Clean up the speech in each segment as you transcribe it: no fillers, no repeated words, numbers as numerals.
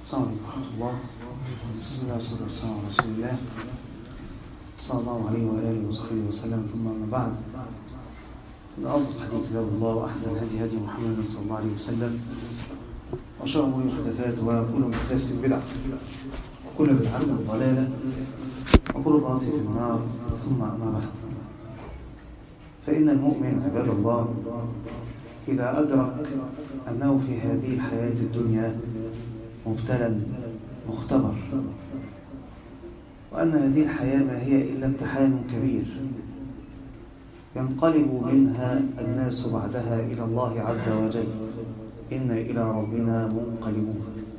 السلام عليكم ورحمة الله. بسم الله والصلاة والسلام على رسول الله صلى الله عليه وآله وصحبه وسلم. ثم أما بعد، إن أصدق حديث كتاب الله وأحسن هدي محمد صلى الله عليه وسلم، وشر الأمور محدثاتها وكل محدثة بدعة وكل بدعة ضلالة وكل ضلالة في النار. ثم أما بعد، فإن المؤمن عباد الله إذا أدرك أنه في هذه الحياة الدنيا مبتلى مختبر، وأن هذه الحياة ما هي إلا امتحان كبير ينقلب منها الناس بعدها إلى الله عز وجل، إن إلى ربنا منقلبون،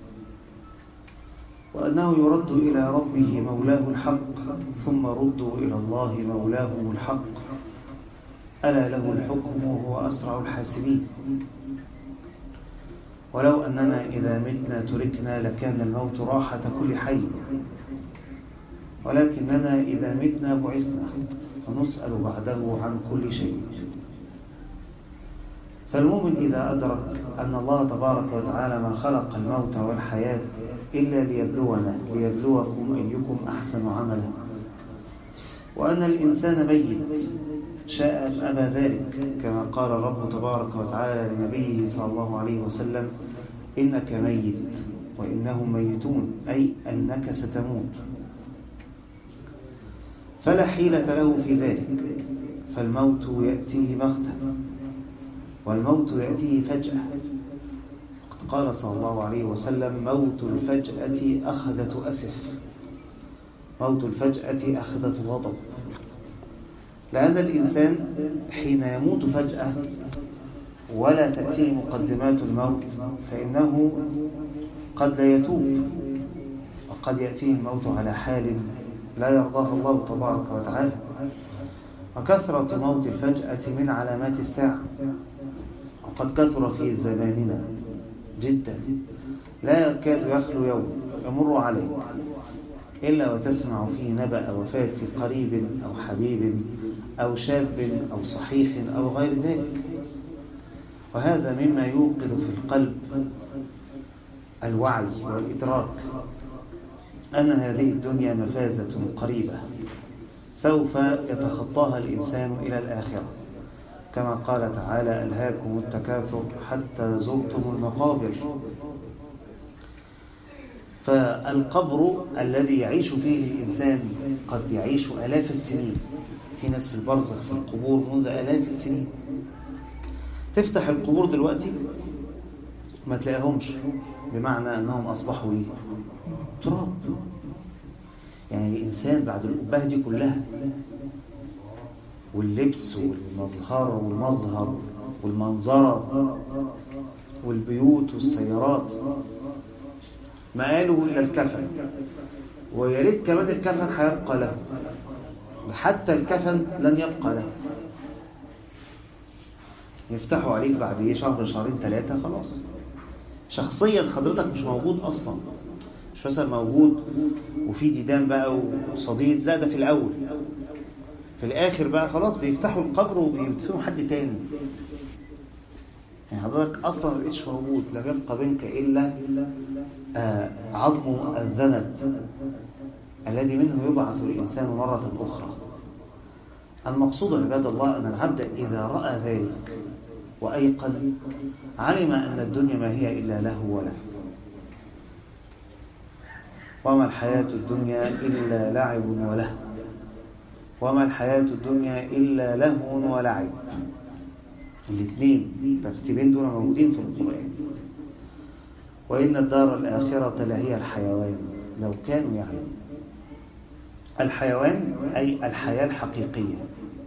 وأنه يرد إلى ربه مولاه الحق ثم ردوا إلى الله مولاهم الحق، ألا له الحكم وهو أسرع الحاسبين. ولو أننا إذا متنا تركنا لكان الموت راحة كل حي، ولكننا إذا متنا بعثنا ونسأل بعده عن كل شيء. فالمؤمن إذا أدرك أن الله تبارك وتعالى ما خلق الموت والحياة إلا ليبلوكم أيكم أحسن عملا، وأن الإنسان ميت شاء أم أبى ذلك، كما قال رب تبارك وتعالى لنبيه صلى الله عليه وسلم: إنك ميت وإنهم ميتون، أي أنك ستموت. فلا حيلة له في ذلك، فالموت يأتيه بغتة، والموت يأتيه فجأة. وقد قال صلى الله عليه وسلم: موت الفجأة أخذة أسف، موت الفجأة أخذة غضب. لأن الإنسان حين يموت فجأة ولا تأتيه مقدمات الموت فإنه قد لا يتوب، وقد يأتيه الموت على حال لا يرضاها الله تبارك وتعالى. وكثرة موت الفجأة من علامات الساعة، وقد كثر في زماننا جدا، لا يكاد يخلو يوم يمر عليك إلا وتسمع فيه نبأ وفاة قريب أو حبيب أو شاب أو صحيح أو غير ذلك. وهذا مما يوقظ في القلب الوعي والإدراك أن هذه الدنيا مفازة قريبة سوف يتخطاها الإنسان إلى الآخرة، كما قال تعالى: ألهاكم التكاثر حتى زرتم المقابر. فالقبر الذي يعيش فيه الإنسان قد يعيش آلاف السنين، في ناس في البرزخ في القبور منذ آلاف السنين. تفتح القبور دلوقتي ما تلاقيهمش، بمعنى أنهم أصبحوا إيه؟ تراب. يعني الإنسان بعد الأبهة دي كلها واللبس والمظهر والمنظرة والبيوت والسيارات ما قالوا إلا الكفن، ويريد كمان الكفن هيبقى له، حتى الكفن لن يبقى له. يفتحوا عليك بعد شهر شهرين ثلاثة خلاص، شخصيا حضرتك مش موجود أصلا، مش مثلا موجود وفي ديدان بقى وصديد، لا ده في الأول. في الآخر بقى خلاص بيفتحوا القبر وبيدفنوا حد تاني، يعني حضرتك أصلا ما بقيتش موجود، لا يبقى منك إلا عظم الذنب الذي منه يبعث الإنسان مرة أخرى. المقصود عباد الله أن العبد إذا رأى ذلك وأيقن علم أن الدنيا ما هي إلا له وله، وما الحياة الدنيا إلا لعب وله، وما الحياة الدنيا إلا لهو ولعب. الاثنين ترتيبين دول موجودين في القرآن. وإن الدار الآخرة لهي الحيوان لو كانوا يعلمون. الحيوان أي الحياة الحقيقية،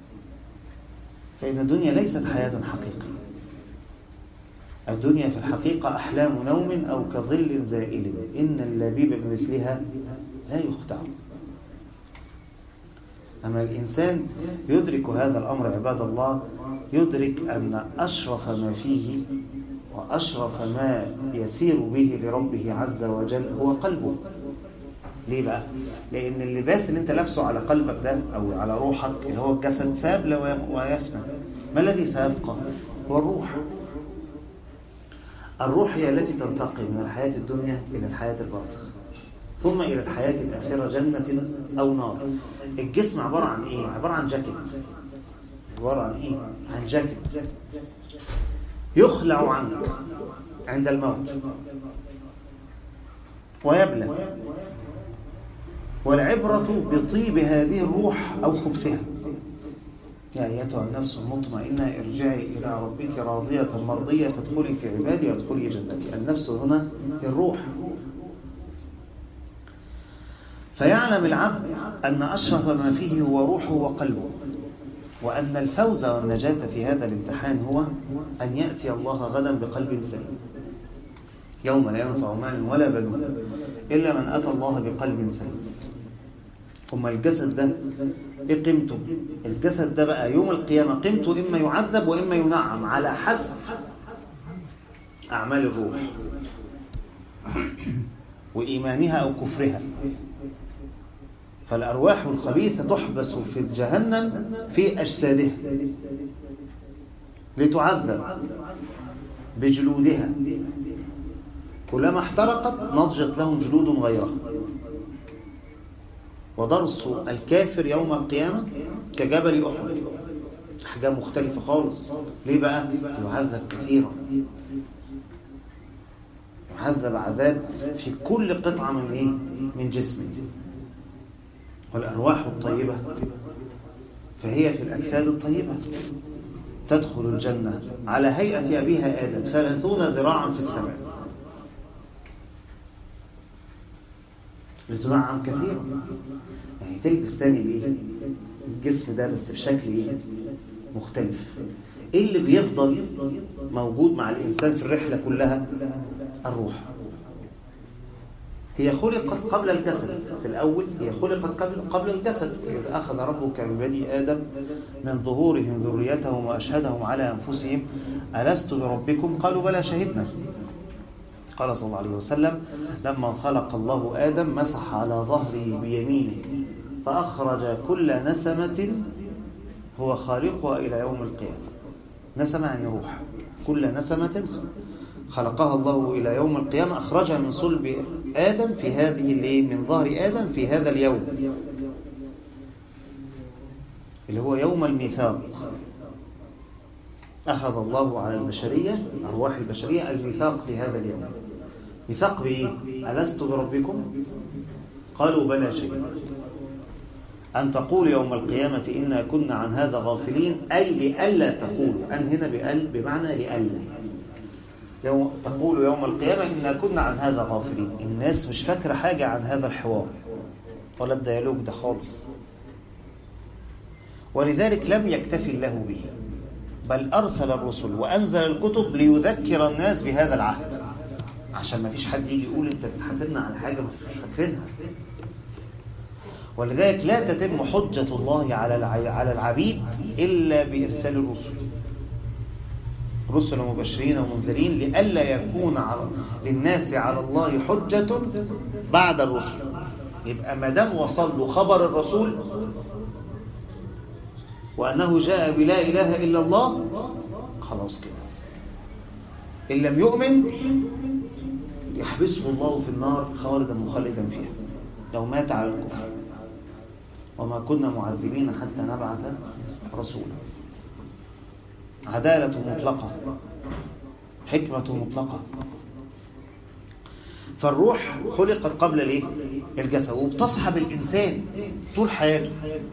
فإن الدنيا ليست حياة حقيقية. الدنيا في الحقيقة أحلام نوم أو كظل زائل، إن اللبيب بمثلها لا يخدع. أما الإنسان يدرك هذا الأمر عباد الله، يدرك أن أشرف ما فيه وأشرف ما يسير به لربه عز وجل هو قلبه. ليه بقى؟ لأن اللباس اللي انت لابسه على قلبك ده أو على روحك اللي هو الجسد سابل ويفنى. ما الذي سيبقى؟ هو الروح. الروح هي التي تنتقل من الحياة الدنيا إلى الحياة البرزخ ثم إلى الحياة الآخرة، جنة أو نار. الجسم عبارة عن إيه؟ عبارة عن جاكيت. عبارة عن إيه؟ عن جاكيت يخلع عنك عند الموت ويبلى. والعبرة بطيب هذه الروح أو خبثها. يا أيتها النفس المطمئنة ارجعي إلى ربك راضية مرضية فادخلي في عبادي وادخلي جنتي. النفس هنا الروح. فيعلم العبد أن أشرف ما فيه هو روحه وقلبه، وأن الفوز والنجاة في هذا الامتحان هو أن يأتي الله غدا بقلب سليم، يوم لا ينفع مال ولا بنون إلا من أتى الله بقلب سليم. أما الجسد ده إيه قيمته؟ الجسد ده بقى يوم القيامة قيمته إما يعذب وإما ينعم على حسب أعمال الروح وإيمانها أو كفرها. فالأرواح الخبيثة تحبس في جهنم في أجسادها لتعذب بجلودها، كلما احترقت نضجت لهم جلود غيرها. ودرس الكافر يوم القيامة كجبل أحد، أحجام مختلفة خالص. ليه بقى؟ يعذب كثيرا، يعذب عذاب في كل قطعة من إيه؟ من جسمه. والأرواح الطيبة فهي في الأجساد الطيبة تدخل الجنة على هيئة أبيها آدم 30 ذراعا في السماء لتنعم كثيرا. يعني تلبس تاني الإيه؟ الجسم ده بس بشكل إيه؟ مختلف. إيه اللي بيفضل موجود مع الإنسان في الرحلة كلها؟ الروح. هي خلقت قبل الجسد. في الأول هي خلقت قبل الجسد. إذ أخذ ربك من بني آدم من ظهورهم ذريتهم وأشهدهم على أنفسهم ألست بربكم قالوا بلى شهدنا. قال صلى الله عليه وسلم لما خلق الله آدم مسح على ظهره بيمينه فأخرج كل نسمة هو خالقها إلى يوم القيامة. نسمة يعني روح. كل نسمة خلقها الله إلى يوم القيامة أخرجها من صلب آدم في هذه الليل، من ظهر آدم في هذا اليوم اللي هو يوم الميثاق. أخذ الله على البشرية، أرواح البشرية، الميثاق في هذا اليوم. ميثاق بإيه؟ ألست بربكم؟ قالوا بلى شهدنا. أن تقول يوم القيامة إنا كنا عن هذا غافلين، أي لألا تقول. أن هنا بمعنى لألا. تقول يوم القيامة إنا كنا عن هذا غافلين. الناس مش فاكرة حاجة عن هذا الحوار ولا الديالوج ده خالص، ولذلك لم يكتفي الله به، بل أرسل الرسل وأنزل الكتب ليذكر الناس بهذا العهد، عشان ما فيش حد يجي يقول أنت بتحاسبنا على حاجة مش فاكرينها. ولذلك لا تتم حجة الله على العبيد إلا بإرسال الرسل، رسل مبشرين ومنذرين، لئلا يكون للناس على الله حجة بعد الرسل. يبقى ما دام وصل له خبر الرسول وأنه جاء بلا إله إلا الله، خلاص كده. إن لم يؤمن يحبسه الله في النار خالدا مخلدا فيها لو مات على الكفر. وما كنا معذبين حتى نبعث رسولا. عدالة مطلقة، حكمة مطلقة. فالروح خلقت قبل الايه؟ الجسد، وبتصحب الإنسان طول حياته.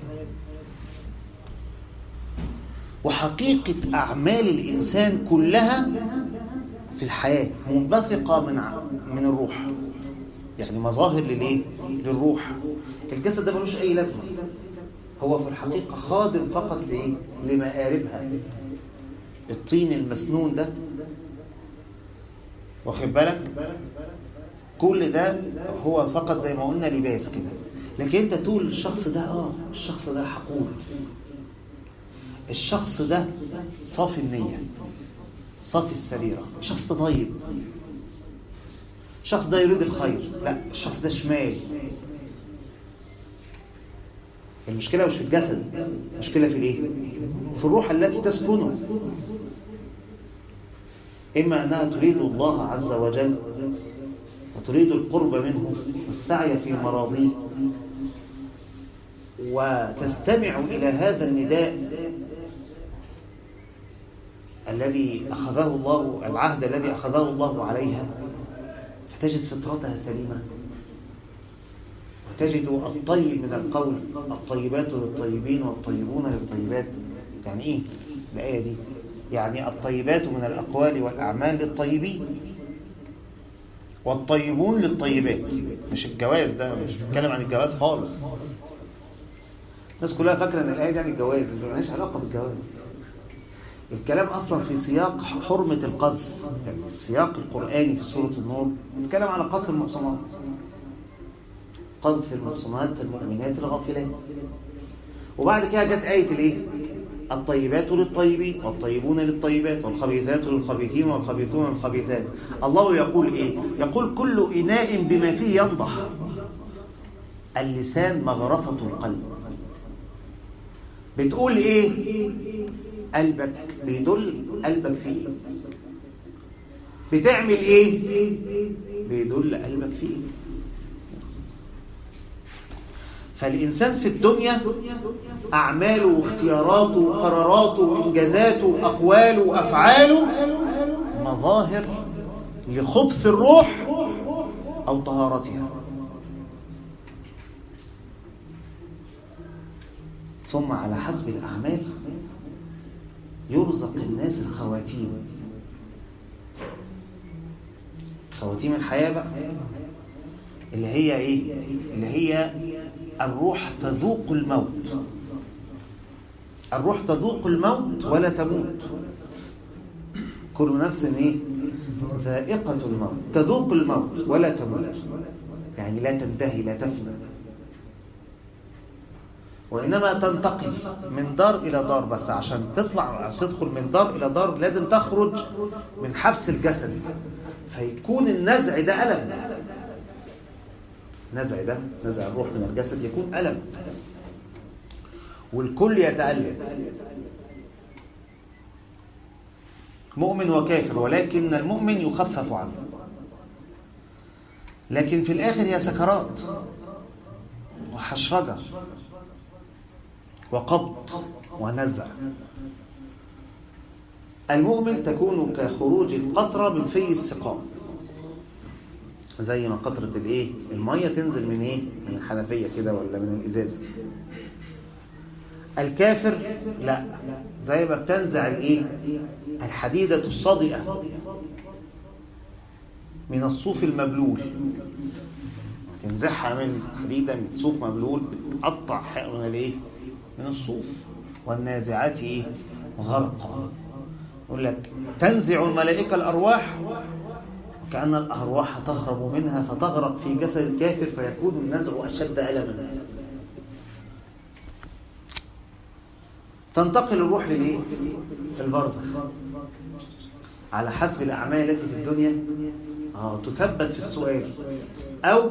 وحقيقة أعمال الإنسان كلها في الحياة منبثقة من الروح. يعني مظاهر للايه؟ للروح. الجسد ده ملوش أي لازمة، هو في الحقيقة خادم فقط لإيه؟ لمآربها. الطين المسنون ده، واخد بالك؟ كل ده هو فقط زي ما قلنا لباس كده. لكن انت تقول الشخص ده الشخص ده حقور، الشخص ده صافي النية، صافي السريرة، الشخص ده طيب، الشخص ده يريد الخير. لا، الشخص ده شمال. المشكلة مش في الجسد، المشكلة في الايه؟ في الروح التي تسكنه. إما أنها تريد الله عز وجل وتريد القرب منه والسعي في مراضيه، وتستمع إلى هذا النداء الذي أخذه الله، العهد الذي أخذه الله عليها، فتجد فطرتها سليمة، وتجد الطيب من القول، الطيبات للطيبين والطيبون للطيبات. يعني إيه الآية دي؟ يعني الطيبات من الأقوال والأعمال للطيبين، والطيبون للطيبات. مش الجواز ده، مش بتكلم عن الجواز خالص. الناس كلها فاكرة أن الآية دي عن الجواز، ملهاش علاقة بالجواز. الكلام أصلا في سياق حرمة القذف، يعني السياق القرآني في سورة النور بيتكلم على قذف المحصنات، قذف المحصنات المؤمنات الغافلات. وبعد كده جت آية الإيه؟ الطيبات للطيبين والطيبون للطيبات والخبيثات للخبيثين والخبيثون للخبيثات. الله يقول إيه؟ يقول كل إناء بما فيه ينضح. اللسان مغرفة القلب. بتقول إيه؟ قلبك بيدل قلبك فيه إيه؟ بتعمل إيه؟ بيدل قلبك فيه إيه؟ فالإنسان في الدنيا أعماله واختياراته وقراراته وإنجازاته وأقواله وأفعاله مظاهر لخبث الروح أو طهارتها. ثم على حسب الأعمال يرزق الناس الخواتيم. خواتيم الحياة بقى اللي هي إيه؟ اللي هي الروح تذوق الموت. الروح تذوق الموت ولا تموت. كل نفس إيه؟ ذائقة الموت. تذوق الموت ولا تموت، يعني لا تنتهي، لا تفنى، وإنما تنتقل من دار إلى دار. بس عشان تدخل من دار إلى دار لازم تخرج من حبس الجسد، فيكون النزع ده ألم. نزع الروح من الجسد يكون ألم، والكل يتألم، مؤمن وكافر، ولكن المؤمن يخفف عنه. لكن في الآخر هي سكرات وحشرجة وقبض ونزع. المؤمن تكون كخروج القطرة من في السقاء، زي ما قطرة الايه المية تنزل من ايه من الحنفية كده ولا من الإزازة. الكافر لا، زي ما بتنزع الايه الحديدة الصادئة من الصوف المبلول، تنزعها من حديدة من صوف مبلول بتقطع من الايه من الصوف. والنازعات ايه غرقا. يقول لك تنزع الملائكة الأرواح كأن الأرواح تهرب منها فتغرق في جسد الكافر فيكون النزع أشد ألما. تنتقل الروح للإيه؟ البرزخ على حسب الأعمال التي في الدنيا تثبت في السؤال أو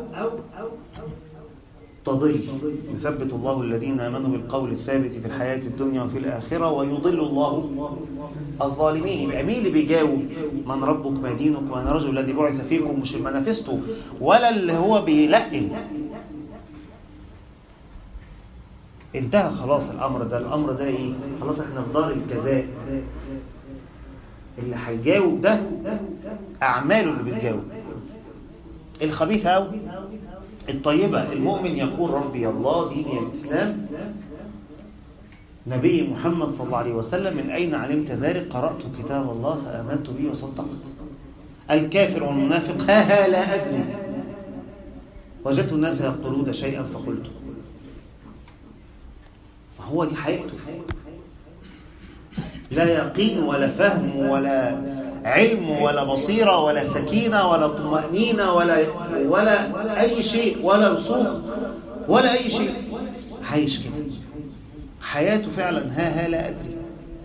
تضل. يثبت الله الذين آمنوا بالقول الثابت في الحياة الدنيا وفي الآخرة ويضل الله الظالمين. يبقى مين اللي بيجاوب؟ من ربك ما دينك وأنا رجل الذي بعث فيكم، مش المنافسته ولا اللي هو بيلقن. انتهى خلاص الأمر ده إيه؟ خلاص احنا في دار الجزاء. اللي هيجاوب ده أعماله اللي بتجاوب. الخبيثة أو الطيبة. المؤمن يقول ربي الله ديني الإسلام، نبي محمد صلى الله عليه وسلم من أين علمت ذلك؟ قرأت كتاب الله فآمنت به وصدقت. الكافر والمنافق ها لا أدري وجدت الناس يقولون شيئا فقلت. هو دي حقيقته، لا يقين ولا فهم ولا علم ولا بصيرة ولا سكينة ولا طمأنينة ولا أي شيء ولا رسوخ ولا أي شيء. عايش كده حياته فعلا ها لا أدري،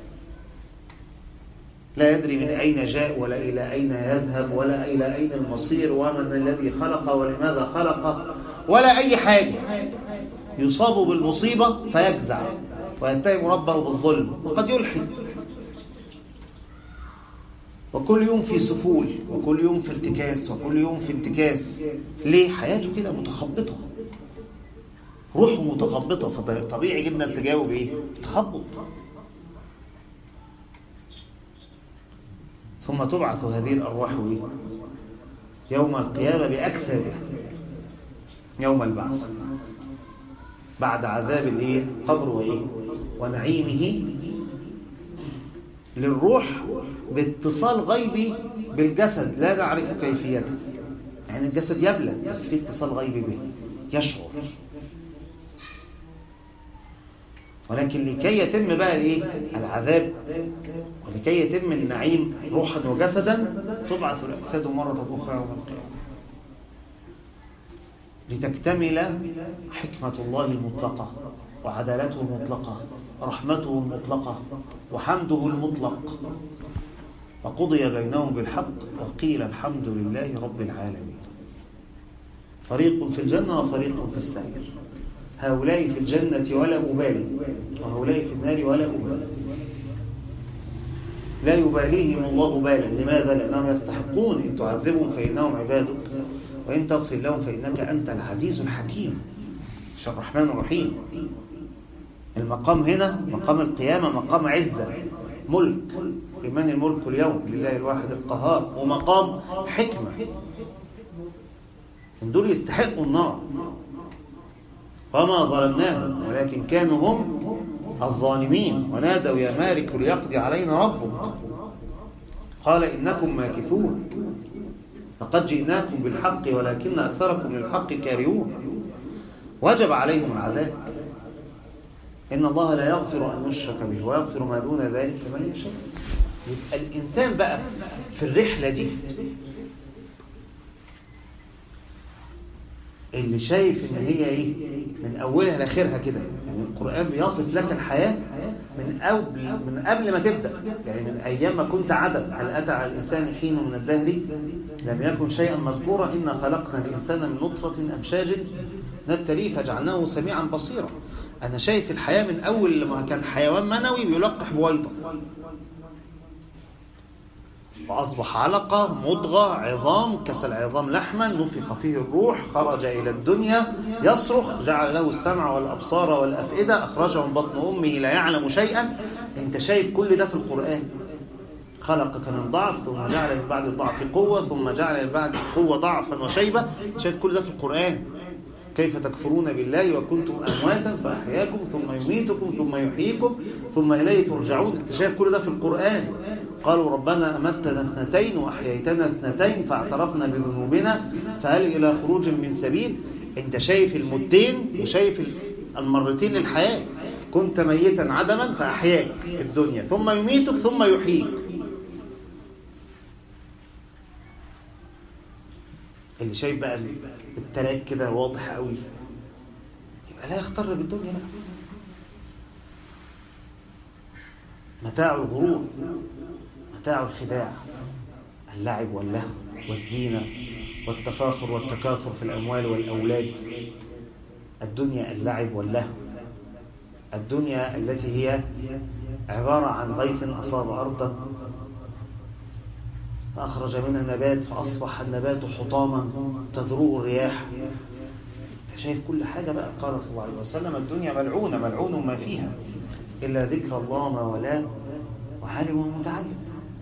لا يدري من أين جاء ولا إلى أين يذهب ولا إلى أين المصير ومن الذي خلق ولماذا خلق ولا أي حاجة. يصاب بالمصيبة فيجزع ويتهم ربه بالظلم وقد يلحد. وكل يوم في سفول، وكل يوم في ارتكاس، وكل يوم في انتكاس. ليه؟ حياته كده متخبطة، روحه متخبطة، فطبيعي جدا تجاوب ايه؟ تخبط. ثم تبعث هذه الأرواح ايه؟ يوم القيامة بأجسادها يوم البعث، بعد عذاب الايه؟ القبر وايه؟ ونعيمه للروح باتصال غيبي بالجسد لا نعرف كيفيته. يعني الجسد يبلى بس في اتصال غيبي به، يشعر. ولكن لكي يتم بقى الايه؟ العذاب، ولكي يتم النعيم روحا وجسدا، تبعث الأجساد مرة أخرى يوم القيامة لتكتمل حكمة الله المطلقة وعدالته المطلقة ورحمته المطلقة وحمده المطلق. وقضي بينهم بالحق وقيل الحمد لله رب العالمين. فريق في الجنة وفريق في السعير، هؤلاء في الجنة ولا أبالي، وهؤلاء في النار ولا أبالي. لا يباليهم الله بالا. لماذا؟ لأنهم يستحقون. إن تعذبهم فإنهم عبادك وإن تغفر لهم فإنك أنت العزيز الحكيم. مش الرحمن الرحيم. المقام هنا مقام القيامة مقام عزة، ملك. لمن الملك اليوم؟ لله الواحد القهار. ومقام حكمة. دول يستحقوا النار. وما ظلمناهم ولكن كانوا هم الظالمين. ونادوا يا مالك ليقضي علينا ربك قال إنكم ماكثون لقد جئناكم بالحق ولكن أكثركم للحق كارهون. وجب عليهم العذاب. إن الله لا يغفر أن يشرك به ويغفر ما دون ذلك لمن يشاء. يبقى الإنسان بقى في الرحلة دي اللي شايف إن هي إيه؟ من أولها لآخرها كده. يعني القرآن بيصف لك الحياة من قبل ما تبدأ، يعني من أيام ما كنت عدم. هل أتى على الإنسان حين من الدهر لم يكن شيئا مذكورا. إنا خلقنا الإنسان من نطفة أمشاج نبتليه فجعلناه سميعا بصيرا. أنا شايف الحياة من أول ما كان حيوان منوي بيلقح بويضة، وأصبح علقة مضغة عظام، كسى العظام لحما، نفخ فيه الروح، خرج إلى الدنيا يصرخ، جعل له السمع والأبصار والأفئدة، أخرجه من بطن أمه لا يعلم شيئا. أنت شايف كل ده في القرآن. خلقك من ضعف ثم جعل من بعد الضعف قوة ثم جعل من بعد القوة ضعفا وشيبة. شايف كل ده في القرآن. كيف تكفرون بالله وكنتم أمواتا فأحياكم ثم يميتكم ثم يحييكم ثم إليه ترجعون. أنت شايف كل ده في القرآن. قالوا ربنا أمتنا 2 وأحييتنا 2 فاعترفنا بذنوبنا فهل إلى خروج من سبيل. أنت شايف المدين وشايف المرتين للحياة. كنت ميتا عدما فأحياك في الدنيا ثم يميتك ثم يحييك. اللي شايف بقى التراك كده واضح قوي يبقى لا يختار بالدنيا بقى. متاع الغرور، متاع الخداع، اللعب واللهو والزينة والتفاخر والتكاثر في الأموال والأولاد. الدنيا اللعب واللهو. الدنيا التي هي عبارة عن غيث أصاب أرضا فأخرج منها نبات فأصبح النبات حطاما تذروه الرياح. أنت شايف كل حاجة بقى. قال صلى الله عليه وسلم الدنيا ملعونة ملعون ما فيها إلا ذكر الله ما ولا وعالم ومتعلم.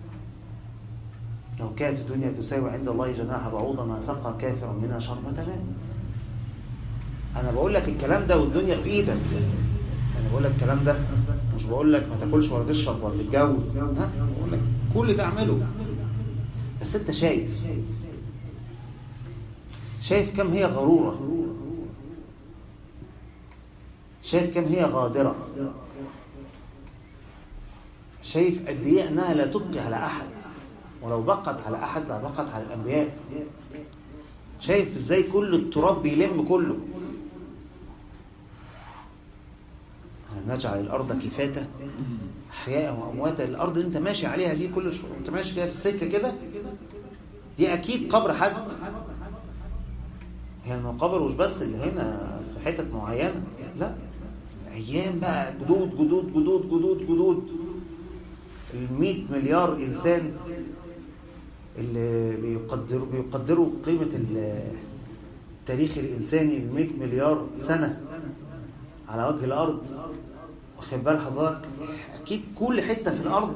لو كانت الدنيا تساوي عند الله جناح بعوضة ما سقى كافر منها شربة ماء. أنا بقول لك الكلام ده والدنيا في إيدك. أنا بقول لك الكلام ده مش بقول لك ما تاكلش ولا تشرب ولا تتجوز. ها، بقول لك كل ده اعمله. بس أنت شايف كم هي غرورة، شايف كم هي غادرة، شايف قد ايه انها لا تبقي على احد، ولو بقت على احد لا بقت على الانبياء. شايف ازاي كل التراب بيلم كله. نجعل الارض كفاتا احياء وامواتا. الارض اللي انت ماشي عليها دي كل شويه انت ماشي كده في السكه كده، دي اكيد قبر حد. هي المقابر مش بس اللي هنا في حتت معينه، لا، ايام بقى جدود 100 مليار انسان اللي بيقدروا قيمة التاريخ الإنساني ب100 مليار سنة على وجه الأرض. واخد بال حضرتك؟ أكيد كل حتة في الأرض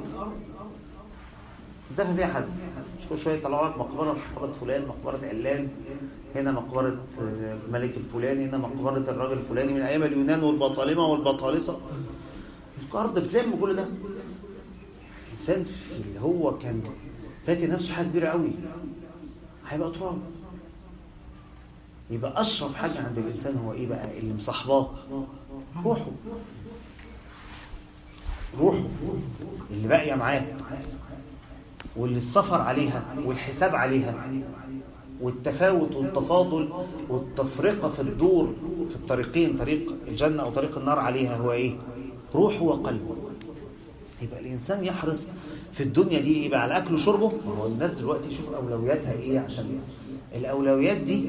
دفن فيها حد، مش كل شوية يطلعوا لك مقبرة فلان، مقبرة علان، هنا مقبرة الملك الفلاني، هنا مقبرة الراجل الفلاني من أيام اليونان والبطالمة والبطالسة. الأرض بتلم كل ده. الإنسان اللي هو كان فاكر نفسه حاجة كبيرة قوي هيبقى تراب. يبقى أشرف حاجة عند الإنسان هو إيه بقى؟ اللي مصاحباه روحه اللي باقية معاه، واللي السفر عليها والحساب عليها والتفاوت والتفاضل والتفرقة في الدور في الطريقين، طريق الجنة أو طريق النار، عليها هو إيه؟ روحه وقلبه. يبقى الإنسان يحرص في الدنيا دي يبقى على أكله وشربه. هو الناس دلوقتي يشوف أولوياتها إيه، عشان الأولويات دي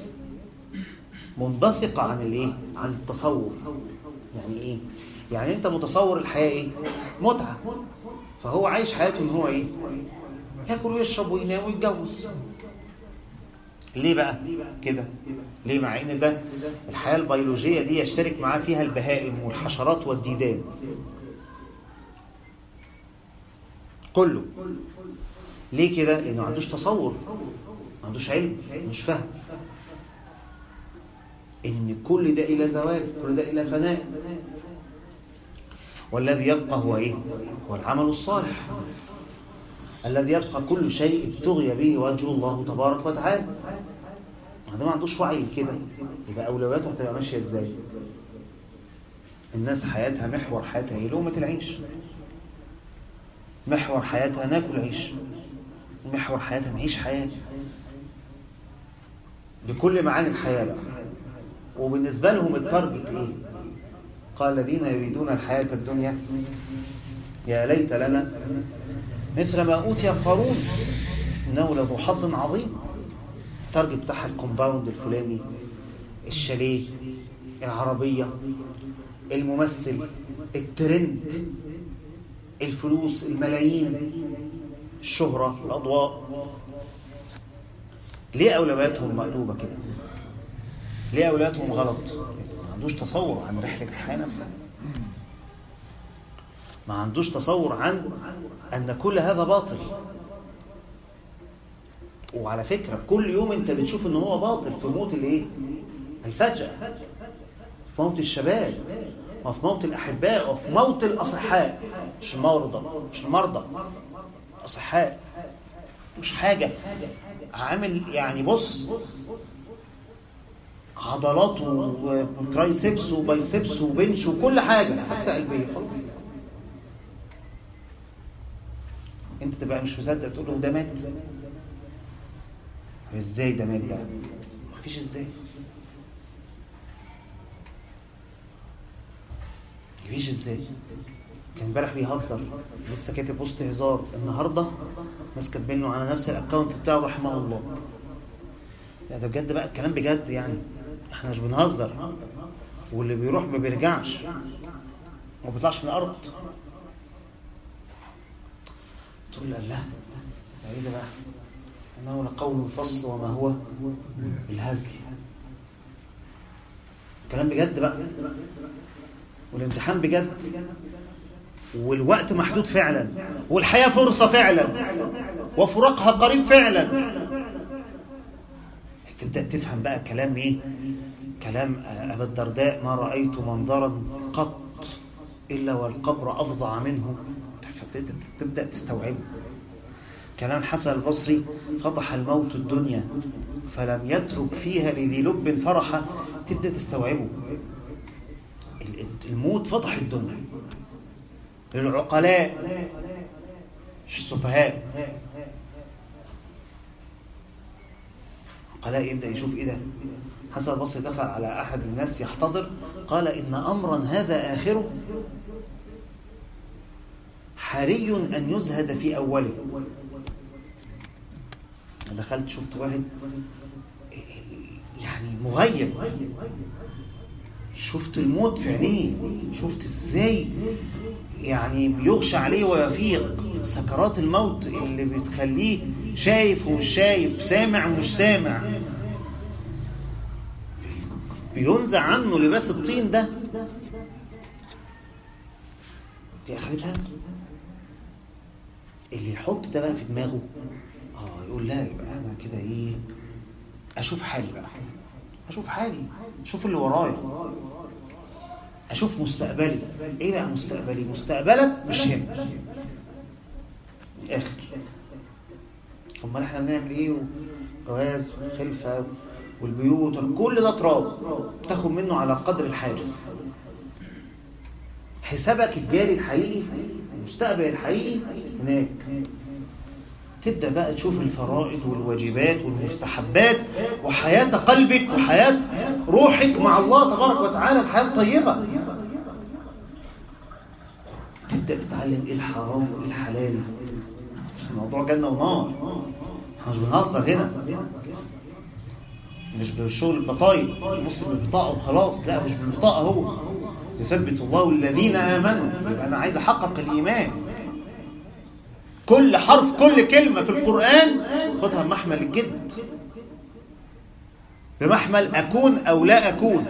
منبثقة عن الإيه؟ عن التصور. يعني إيه؟ يعني أنت متصور الحياة إيه؟ متعة. فهو عايش حياته إن هو إيه؟ يأكل ويشرب وينام ويتجوز. ليه بقى كده؟ ليه؟ مع إن ده الحياة البيولوجية دي يشترك معاه فيها البهائم والحشرات والديدان كله. ليه كده؟ لأنه ما عندوش تصور، ما عندوش علم، مش فهم إن كل ده إلى زوال، كل ده إلى فناء، والذي يبقى هو إيه؟ هو العمل الصالح الذي يبقى. كل شيء ابتغي به وجه الله تبارك وتعالى. ما عندوش وعي كده، يبقى أولوياته هتبقى ماشية إزاي؟ الناس حياتها محور حياتها إيه؟ لقمة العيش. محور حياتها ناكل عيش، محور حياتها نعيش حياة بكل معاني الحياة بقى. وبالنسبة لهم التارجت إيه؟ قال الذين يريدون الحياة الدنيا يا ليت لنا مثل ما أوتي قارون إنه لذو حظ عظيم. التارجت بتاعها الكومباوند الفلاني، الشاليه، العربية، الممثل، الترند، الفلوس، الملايين، الشهرة، الأضواء. ليه أولوياتهم مقلوبة كده؟ ليه أولوياتهم غلط؟ ما عندوش تصور عن رحلة الحياة نفسها، ما عندوش تصور عن أن كل هذا باطل. وعلى فكرة كل يوم أنت بتشوف أنه هو باطل في موت الإيه؟ الفجأة، في موت الشباب، وفي موت الأحباء، وفي موت الأصحاء. مش المرضى، أصحاء. مش حاجة عامل يعني بص عضلاته وترايسبس وبايسبس وبنش وكل حاجة سكتة قلبية خلاص. انت تبقى مش مصدق تقول له ده مات. ازاي ده مات؟ ده مفيش ازاي، مفيش ازاي. كان امبارح بيهزر، لسه كاتب بوست هزار النهارده ناس كاتبينه على نفس الاكونت بتاعه رحمه الله. لا ده بجد بقى، الكلام بجد يعني، احنا مش بنهزر. واللي بيروح ما بيرجعش وما بيطلعش من الارض. تقول لا لا ايه ده بقى؟ انه لقول الفصل وما هو الهزل. الكلام بجد بقى، والامتحان بجد، والوقت محدود فعلا، والحياة فرصة فعلا، وفراقها قريب فعلا. تبدأ تفهم بقى كلام ايه؟ كلام أبا الدرداء: ما رأيت منظرا قط إلا والقبر أفظع منه. تبدأ تستوعبه. كلام حسن البصري: فضح الموت الدنيا فلم يترك فيها لذي لب فرحة. تبدأ تستوعبه. الموت فضح الدنيا للعقلاء مش السفهاء. العقلاء يبدأ يشوف ايه ده. حسن البصري دخل على أحد الناس يحتضر، قال: إن أمرا هذا آخره حري أن يزهد في أوله. دخلت شفت واحد يعني مغيب، شفت الموت في عينيه، شفت ازاي يعني بيغشى عليه ويفيق. سكرات الموت اللي بتخليه شايف ومش شايف، سامع ومش سامع، بينزع عنه لباس الطين ده، دي اخرتها. اللي يحط ده بقى في دماغه يقول لا، يبقى انا كده ايه، اشوف حالي بقى، اشوف حالي، اشوف اللي ورايا، اشوف مستقبلي. ايه بقى مستقبلي؟ مستقبلك مش هنا اخر. امال احنا بنعمل ايه؟ جواز وخلفه والبيوت كل ده تراب، تاخد منه على قدر الحاجه. حسابك الجاري الحقيقي، المستقبل الحقيقي هناك. تبدأ بقى تشوف الفرائض والواجبات والمستحبات، وحياة قلبك وحياة روحك مع الله تبارك وتعالى، الحياة الطيبة. تبدأ تتعلم ايه الحرام وايه الحلال. الموضوع جنة ونار، احنا مش بنهزر هنا، مش بالشغل البطايق، المسلم بالبطاقة وخلاص، لا، مش بالبطاقة. هو يثبت الله الذين آمنوا، يبقى أنا عايز أحقق الإيمان. كل حرف، كل كلمة في القرآن خدها بمحمل الجد، بمحمل أكون أو لا أكون،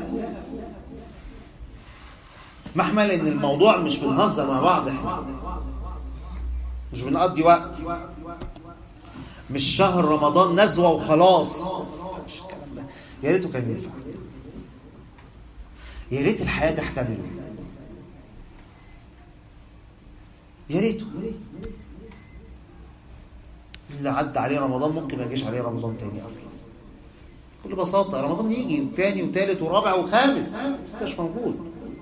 محمل إن الموضوع مش بنهزر مع بعض، إحنا مش بنقضي وقت، مش شهر رمضان نزوة وخلاص. يا ريته كان ينفع، يا ريت الحياة تحتمله، يا ريته. اللي عدى عليه رمضان ممكن ما يجيش عليه رمضان تاني اصلا، بكل بساطه. رمضان يجي وثاني وثالث ورابع وخامس، بس مش موجود.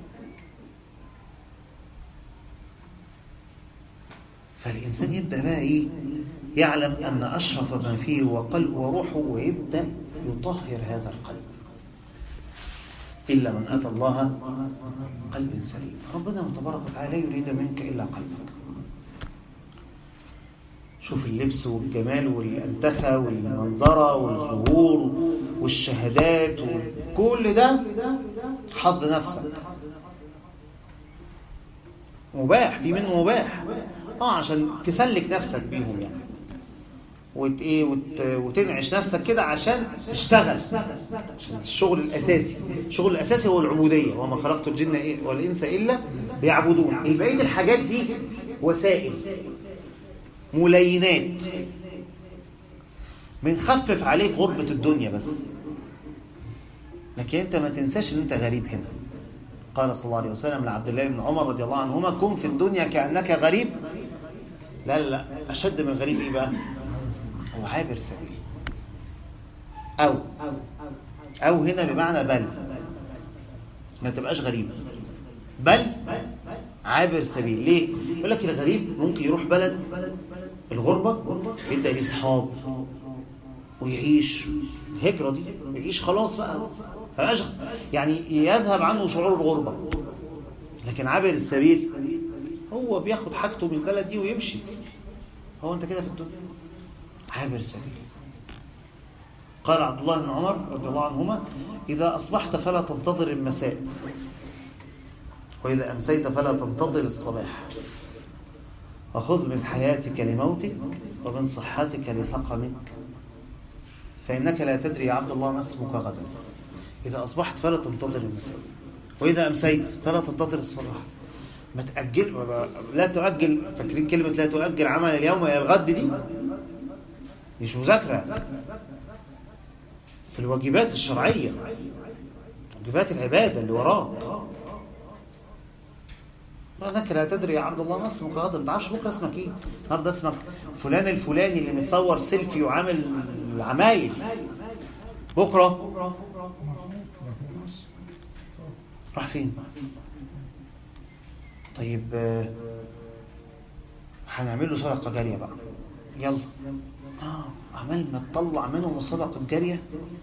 فالانسان يبدا بقى ايه؟ يعلم ان اشرف ما فيه هو قلبه وروحه، ويبدا يطهر هذا القلب. الا من اتى الله قلب سليم. ربنا تبارك وتعالى لا يريد منك الا قلبك. شوف اللبس والجمال والأنتخة والمنظرة والظهور والشهادات وكل ده حظ نفسك، مباح، في منه مباح عشان تسلك نفسك بيهم يعني، وتنعش نفسك كده عشان تشتغل، عشان الشغل الأساسي. الشغل الأساسي هو العبودية، وما خلقت الجن والإنس إلا ليعبدون. بقية الحاجات دي وسائل، ملينات، بنخفف عليك غربة الدنيا بس. لكن انت ما تنساش ان انت غريب هنا. قال صلى الله عليه وسلم لعبد الله بن عمر رضي الله عنهما: كن في الدنيا كأنك غريب. لا أشد من غريب ايه بقى؟ هو عابر سبيل. أو هنا بمعنى بل، ما تبقاش غريب، بل عابر سبيل. ليه؟ يقول لك الغريب ممكن يروح بلد الغربة، يبدأ ليه صحاب ويعيش الهجرة دي، يعيش خلاص بقى، يعني يذهب عنه شعور الغربة. لكن عابر السبيل هو بياخد حاجته من البلد دي ويمشي. هو انت كده في الدنيا عابر سبيل. قال عبد الله بن عمر رضي الله عنهما: إذا أصبحت فلا تنتظر المساء، وإذا أمسيت فلا تنتظر الصباح، وخذ من حياتك لموتك ومن صحتك لسقمك، فإنك لا تدري يا عبد الله ما اسمك غدا. إذا أصبحت فلا تنتظر المساء، وإذا أمسيت فلا تنتظر الصباح. ما تأجل، لا تؤجل. فاكرين كلمة لا تؤجل عمل اليوم إلى الغد دي؟ مش مذاكرة، في الواجبات الشرعية، واجبات العبادة اللي وراك. انك لا تدري يا عبد الله ما اسمك غدا. انت عارفش بكره اسمك ايه؟ النهارده اسمك فلان الفلاني اللي متصور سيلفي وعامل العمايل، بكره راح فين؟ طيب هنعمل له صدقه جاريه بقى، يلا. عمال ما تطلع منهم الصدقه الجاريه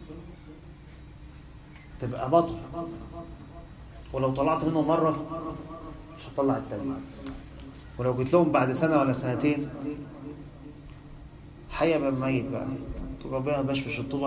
تبقى بطل، ولو طلعت منهم مره مش هتطلع التاني، ولو جيت لهم بعد سنة ولا سنتين حي بقى ميت بقى، ربنا بشبش الطوبة